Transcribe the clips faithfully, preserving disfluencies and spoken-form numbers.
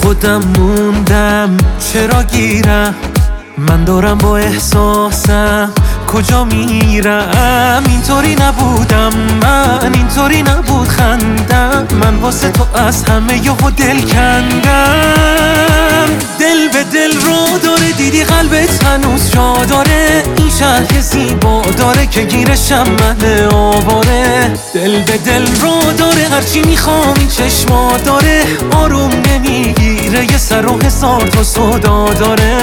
خودم موندم چرا گیرم، من دارم با احساسم کجا میرم. اینطوری نبودم من، اینطوری نبود خندم، من واسه تو از همه یهو دل کندم. دل به دل رو داره، دیدی قلبت هنوز جا داره، این شهر زیبا داره که گیرشم من آواره. دل به دل رو داره، هرچی میخوام این چشما داره، آروم نمیگیره یه سر و هزار تا صدا داره.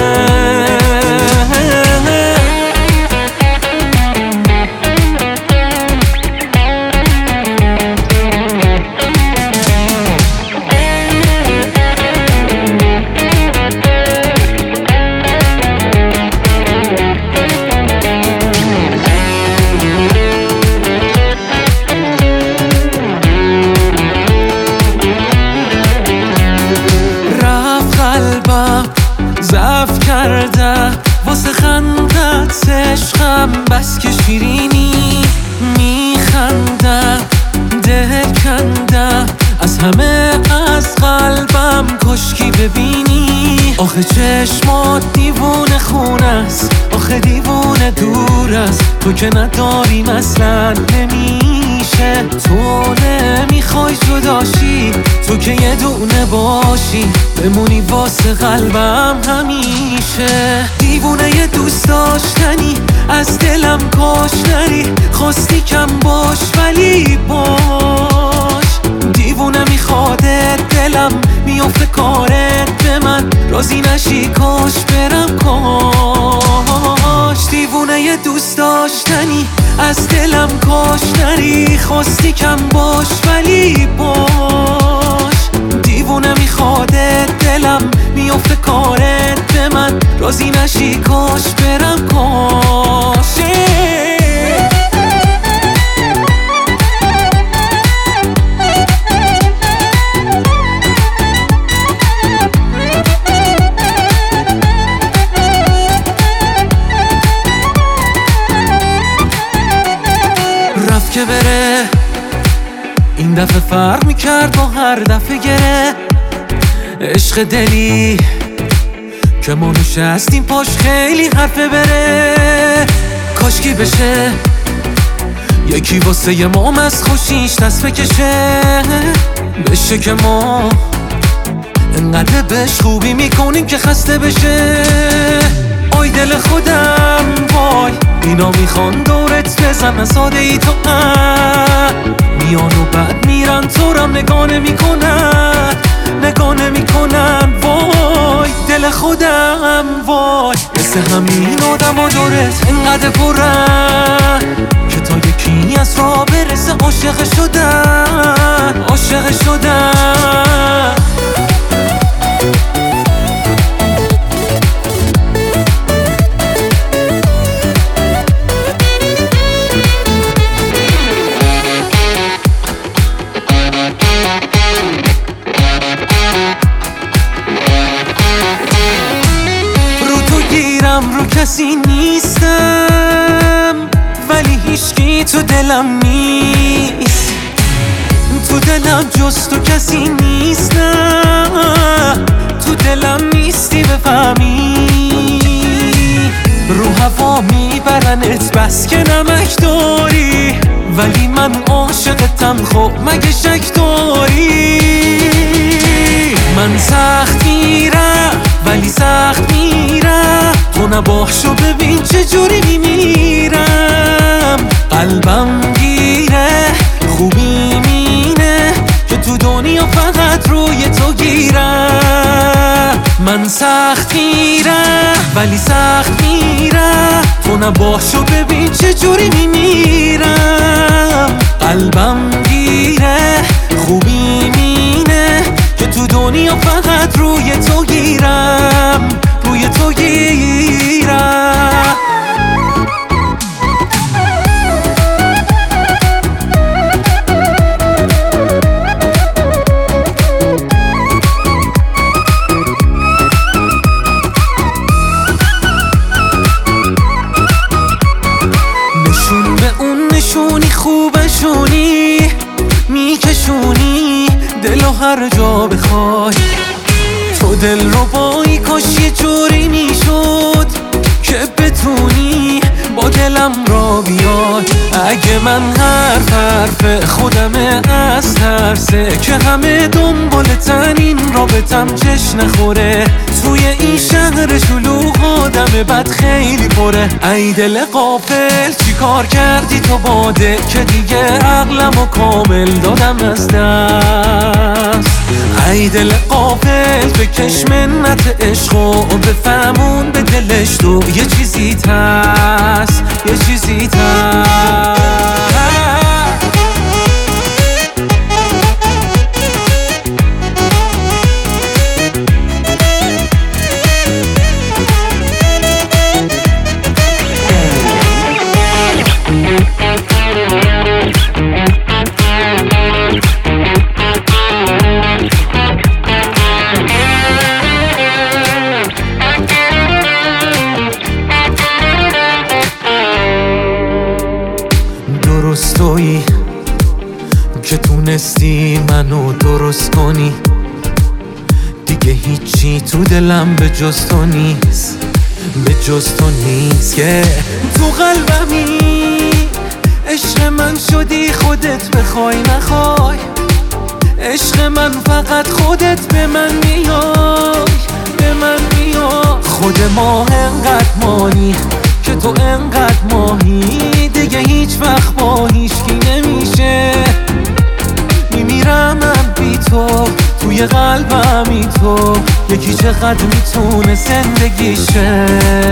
ضعف کرده واسه خندت عشقم، بس که شیرینی میخنده، دل کنده از همه از قلبم، کشکی ببینی. آخه چشمات دیوونه خونه است، آخه دیوونه دور است، تو که نداری مثلا نمیشه. تو نمیخوای جداشی، تو که یه دونه باشی، بمونی واسه قلبم همیشه. دیوونه یه دوست داشتنی، از دلم کاش نری، خواستی کم باش ولی باش. دیوونه میخوادت دلم، میافته کارت به من، راضی نشی کاش برم کاش. دیوونه یه دوست داشتنی، از دلم کاش نری، خواستی کم باش ولی باش. دیوونه میخوادت دلم، میافته کارت به من، راضی نشی کاش برم کاش. که بره این دفعه فرق میکرد با هر دفعه گره. عشق دلی که ما نشستیم پاش خیلی حرفه بره. کاشکی بشه یکی واسه یه مام از خوشیش دست بکشه، بشه که ما انقدر بهش خوبی میکنیم که خسته بشه. آی دل خودم وای، اینا میخوان دورت بزنن ساده ای تو میان و بعد میرن، تو رم نگاه نمیکنن، نگاه نمیکنن. وای دل خودم وای، مثل همین آدم ها دورت انقدر پرن که تا یکی از راه برسه عاشق شدن، عاشق شدن. رو کسی نیستم ولی هیچکی تو دلم نیست، تو دلم جز تو کسی نیست، نه تو دلم نیستی بفهمی. رو هوا میبرنت بس که نمک داری، ولی من عاشقتم خب مگه شک داری. من سخت میرم ولی سخت میرم، تو نباشو ببین چجوری میمیرم. قلبم گیره خوبی مینه که تو دنیا فقط روی تو گیرم. من سخت میرم ولی سخت میرم، تو نباشو ببین چجوری میمیرم. قلبم گیره خوبی مینه که تو دنیا فقط روی تو گیرم، روی تو گیرم. نشون به اون نشونی خوبشونی، میکشونی دلو هر جا بخوای، با دل رو بایی کاش یه جوری میشد که بتونی با دلم را بیای. اگه من حرف حرف خودمه از ترسه که همه دنبالتن این رابطم چش نخوره. توی این شهر شلوغ آدم بد خیلی پره. ای دل غافل چی کار کردی تو باده که دیگه عقلمو کامل دادم از دست. ای دل غافل بکش منت عشق و بفهمون به دلش تو یه چیزی هست، یه چیزی هست. درست تویی که تونستی منو درست کنی. دیگه هیچی تو دلم به جز تو نیست، به جز تو نیست. که تو قلبمی عشق من شدی خودت بخوای نخوای. عشق من فقط خودت به من میای، به من میای. خود ما انقدر مانی که تو انقدر ماهی. دیگه هیچ وقت با هیچکی نمیشه. میمیرم من بی تو توی قلبمی تو. یکی چقدر میتونه زندگیشه.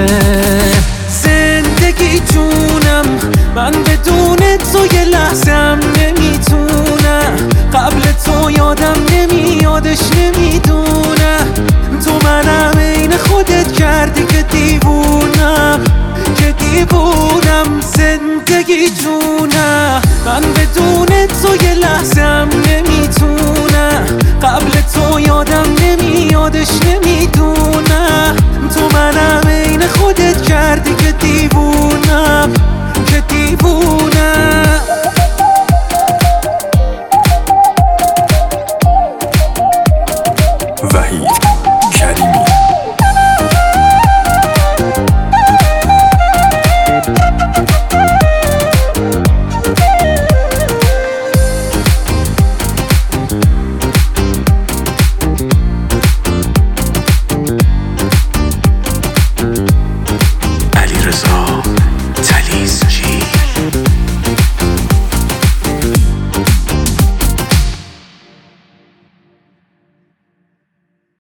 زندگی جونم من بدون تو یه لحظم نمیتونم. قبل تو یادم نمیادش نمیدونم. تو منم عین خودت کردی که دیوونم، که دیوونم. زندگی جونم من بدون تو یه لحظم نمیتونم. قبل تو یادم نمیادش نمیدونم. تو منم عین خودت کردی که دیوونم، که دیوونم. وحید کریمی. علیرضا تلیسچی.